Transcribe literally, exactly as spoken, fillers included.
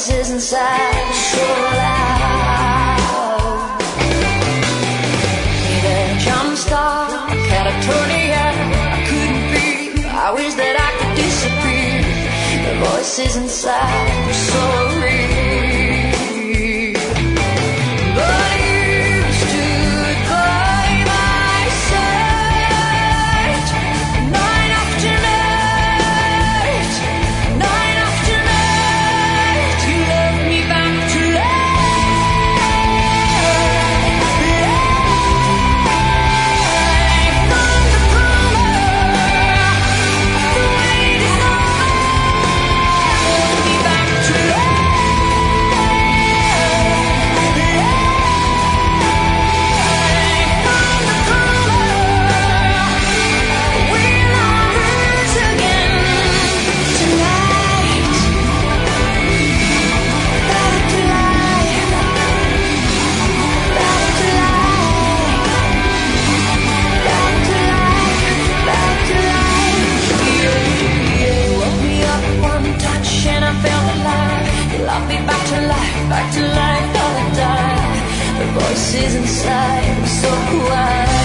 voices inside so loud. Hey there, jumpstart, catatonia. I couldn't breathe, I wish that I could disappear. The voices inside were so real. But you stood by my side, night after night, night after night. You love me back to life, life. From the cooler, the wait is over. Love me back to back to life, all the time. The voices inside were so quiet.